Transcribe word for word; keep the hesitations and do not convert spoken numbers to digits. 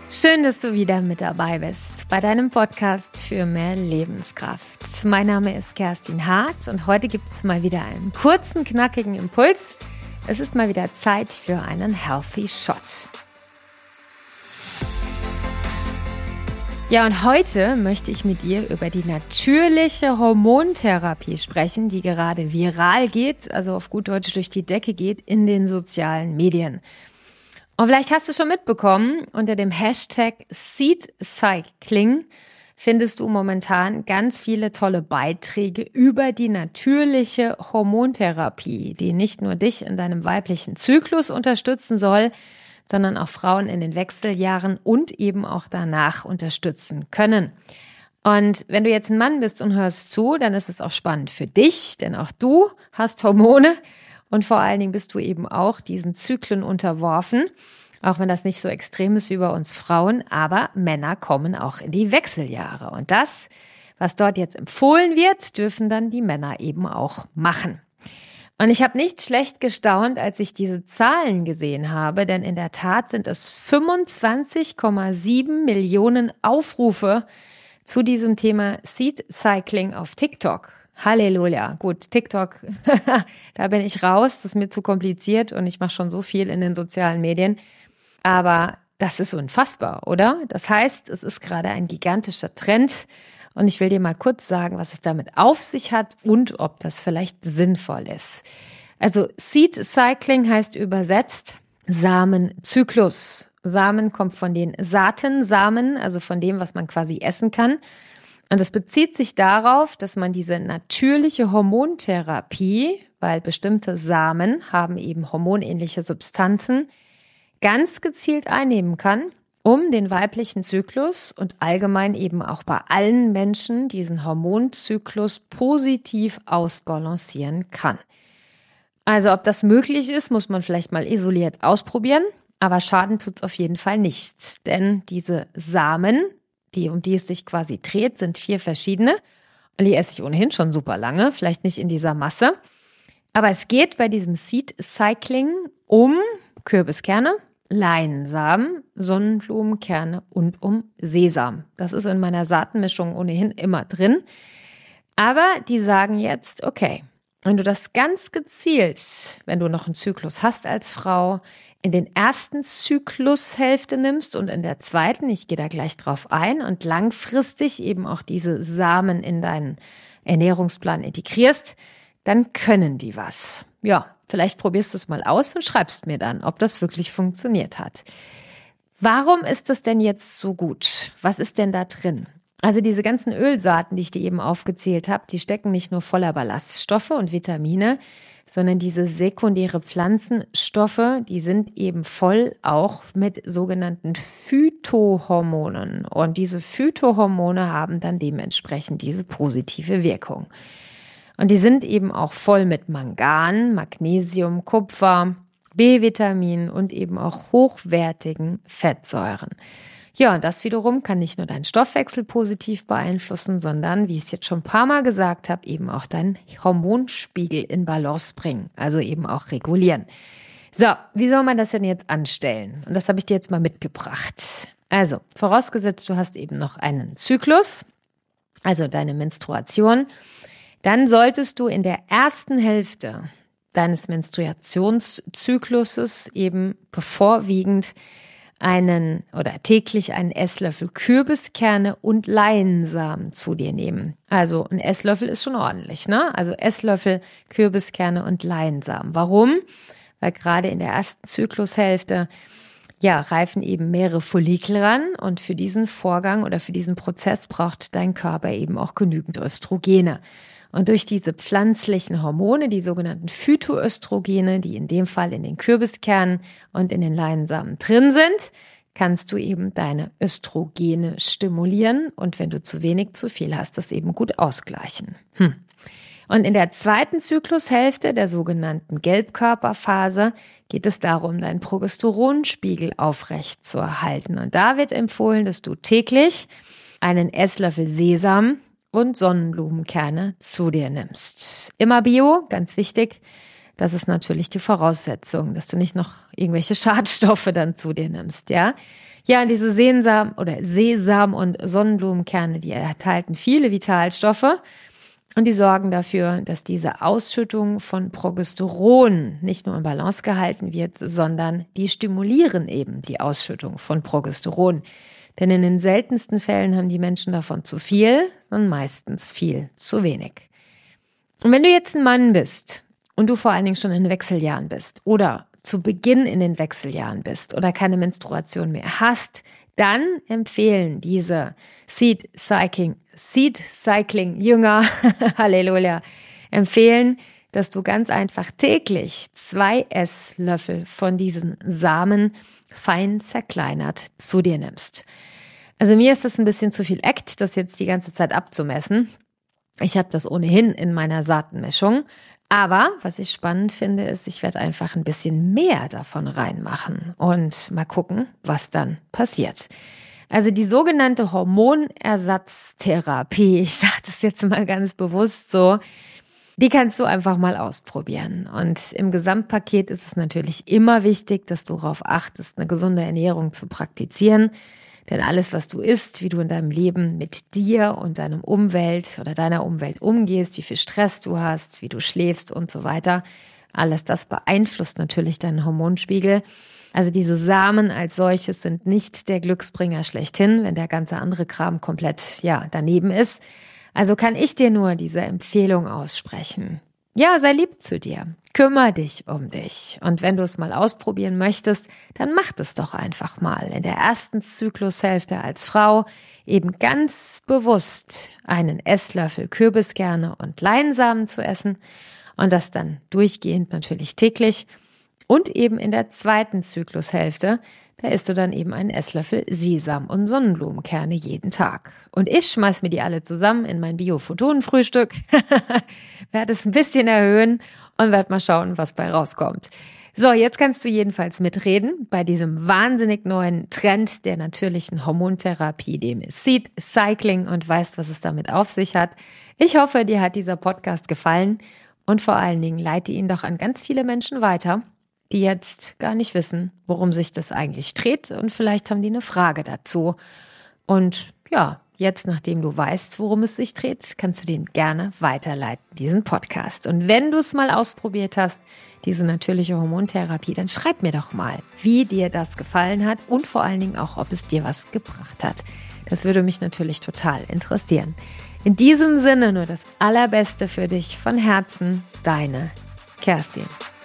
Schön, dass du wieder mit dabei bist bei deinem Podcast für mehr Lebenskraft. Mein Name ist Kerstin Hart und heute gibt es mal wieder einen kurzen, knackigen Impuls. Es ist mal wieder Zeit für einen Healthy Shot. Ja, und heute möchte ich mit dir über die natürliche Hormontherapie sprechen, die gerade viral geht, also auf gut Deutsch durch die Decke geht in den sozialen Medien. Und vielleicht hast du schon mitbekommen, unter dem Hashtag Seed Cycling findest du momentan ganz viele tolle Beiträge über die natürliche Hormontherapie, die nicht nur dich in deinem weiblichen Zyklus unterstützen soll, sondern auch Frauen in den Wechseljahren und eben auch danach unterstützen können. Und wenn du jetzt ein Mann bist und hörst zu, dann ist es auch spannend für dich, denn auch du hast Hormone. Und vor allen Dingen bist du eben auch diesen Zyklen unterworfen, auch wenn das nicht so extrem ist wie bei uns Frauen, aber Männer kommen auch in die Wechseljahre. Und das, was dort jetzt empfohlen wird, dürfen dann die Männer eben auch machen. Und ich habe nicht schlecht gestaunt, als ich diese Zahlen gesehen habe, denn in der Tat sind es fünfundzwanzig Komma sieben Millionen Aufrufe zu diesem Thema Seed Cycling auf TikTok. Halleluja. Gut, TikTok, da bin ich raus, das ist mir zu kompliziert und ich mache schon so viel in den sozialen Medien. Aber das ist unfassbar, oder? Das heißt, es ist gerade ein gigantischer Trend und ich will dir mal kurz sagen, was es damit auf sich hat und ob das vielleicht sinnvoll ist. Also Seed Cycling heißt übersetzt Samenzyklus. Samen kommt von den Saatensamen, also von dem, was man quasi essen kann. Und es bezieht sich darauf, dass man diese natürliche Hormontherapie, weil bestimmte Samen haben eben hormonähnliche Substanzen, ganz gezielt einnehmen kann, um den weiblichen Zyklus und allgemein eben auch bei allen Menschen diesen Hormonzyklus positiv ausbalancieren kann. Also ob das möglich ist, muss man vielleicht mal isoliert ausprobieren, aber Schaden tut's auf jeden Fall nicht, denn diese Samen, die, um die es sich quasi dreht, sind vier verschiedene. Und die esse ich ohnehin schon super lange, vielleicht nicht in dieser Masse. Aber es geht bei diesem Seed Cycling um Kürbiskerne, Leinsamen, Sonnenblumenkerne und um Sesam. Das ist in meiner Saatenmischung ohnehin immer drin. Aber die sagen jetzt, okay, wenn du das ganz gezielt, wenn du noch einen Zyklus hast als Frau, in den ersten Zyklushälfte nimmst und in der zweiten, ich gehe da gleich drauf ein, und langfristig eben auch diese Samen in deinen Ernährungsplan integrierst, dann können die was. Ja, vielleicht probierst du es mal aus und schreibst mir dann, ob das wirklich funktioniert hat. Warum ist das denn jetzt so gut? Was ist denn da drin? Also diese ganzen Ölsaaten, die ich dir eben aufgezählt habe, die stecken nicht nur voller Ballaststoffe und Vitamine, sondern diese sekundäre Pflanzenstoffe, die sind eben voll auch mit sogenannten Phytohormonen. Und diese Phytohormone haben dann dementsprechend diese positive Wirkung. Und die sind eben auch voll mit Mangan, Magnesium, Kupfer, B-Vitamin und eben auch hochwertigen Fettsäuren. Ja, und das wiederum kann nicht nur deinen Stoffwechsel positiv beeinflussen, sondern, wie ich es jetzt schon ein paar Mal gesagt habe, eben auch deinen Hormonspiegel in Balance bringen, also eben auch regulieren. So, wie soll man das denn jetzt anstellen? Und das habe ich dir jetzt mal mitgebracht. Also, vorausgesetzt, du hast eben noch einen Zyklus, also deine Menstruation, dann solltest du in der ersten Hälfte deines Menstruationszykluses eben bevorwiegend einen oder täglich einen Esslöffel Kürbiskerne und Leinsamen zu dir nehmen. Also ein Esslöffel ist schon ordentlich, ne? Also Esslöffel Kürbiskerne und Leinsamen. Warum? Weil gerade in der ersten Zyklushälfte ja reifen eben mehrere Follikel ran und für diesen Vorgang oder für diesen Prozess braucht dein Körper eben auch genügend Östrogene. Und durch diese pflanzlichen Hormone, die sogenannten Phytoöstrogene, die in dem Fall in den Kürbiskernen und in den Leinsamen drin sind, kannst du eben deine Östrogene stimulieren und wenn du zu wenig, zu viel hast, das eben gut ausgleichen. Hm. Und in der zweiten Zyklushälfte, der sogenannten Gelbkörperphase, geht es darum, deinen Progesteronspiegel aufrecht zu erhalten. Und da wird empfohlen, dass du täglich einen Esslöffel Sesam und Sonnenblumenkerne zu dir nimmst. Immer Bio, ganz wichtig. Das ist natürlich die Voraussetzung, dass du nicht noch irgendwelche Schadstoffe dann zu dir nimmst, ja. Ja, diese Sesam oder Sesam- und Sonnenblumenkerne, die enthalten viele Vitalstoffe und die sorgen dafür, dass diese Ausschüttung von Progesteron nicht nur in Balance gehalten wird, sondern die stimulieren eben die Ausschüttung von Progesteron. Denn in den seltensten Fällen haben die Menschen davon zu viel und meistens viel zu wenig. Und wenn du jetzt ein Mann bist und du vor allen Dingen schon in Wechseljahren bist oder zu Beginn in den Wechseljahren bist oder keine Menstruation mehr hast, dann empfehlen diese Seed Cycling, Seed Cycling Jünger, Halleluja, empfehlen, dass du ganz einfach täglich zwei Esslöffel von diesen Samen fein zerkleinert zu dir nimmst. Also mir ist das ein bisschen zu viel Act, das jetzt die ganze Zeit abzumessen. Ich habe das ohnehin in meiner Saatenmischung. Aber was ich spannend finde, ist, ich werde einfach ein bisschen mehr davon reinmachen und mal gucken, was dann passiert. Also die sogenannte Hormonersatztherapie, ich sage das jetzt mal ganz bewusst so, die kannst du einfach mal ausprobieren. Und im Gesamtpaket ist es natürlich immer wichtig, dass du darauf achtest, eine gesunde Ernährung zu praktizieren. Denn alles, was du isst, wie du in deinem Leben mit dir und deinem Umwelt oder deiner Umwelt umgehst, wie viel Stress du hast, wie du schläfst und so weiter, alles das beeinflusst natürlich deinen Hormonspiegel. Also diese Samen als solches sind nicht der Glücksbringer schlechthin, wenn der ganze andere Kram komplett, ja, daneben ist. Also kann ich dir nur diese Empfehlung aussprechen. Ja, sei lieb zu dir. Kümmer dich um dich. Und wenn du es mal ausprobieren möchtest, dann mach das doch einfach mal. In der ersten Zyklushälfte als Frau eben ganz bewusst einen Esslöffel Kürbiskerne und Leinsamen zu essen und das dann durchgehend natürlich täglich. Und eben in der zweiten Zyklushälfte, da isst du dann eben einen Esslöffel Sesam- und Sonnenblumenkerne jeden Tag. Und ich schmeiß mir die alle zusammen in mein Bio-Photonen-Frühstück, werde es ein bisschen erhöhen und werde mal schauen, was bei rauskommt. So, jetzt kannst du jedenfalls mitreden bei diesem wahnsinnig neuen Trend der natürlichen Hormontherapie, dem Seed Cycling, und weißt, was es damit auf sich hat. Ich hoffe, dir hat dieser Podcast gefallen und vor allen Dingen leite ihn doch an ganz viele Menschen weiter, die jetzt gar nicht wissen, worum sich das eigentlich dreht, und vielleicht haben die eine Frage dazu. Und ja, jetzt, nachdem du weißt, worum es sich dreht, kannst du den gerne weiterleiten, diesen Podcast. Und wenn du es mal ausprobiert hast, diese natürliche Hormontherapie, dann schreib mir doch mal, wie dir das gefallen hat und vor allen Dingen auch, ob es dir was gebracht hat. Das würde mich natürlich total interessieren. In diesem Sinne nur das Allerbeste für dich von Herzen, deine Kerstin.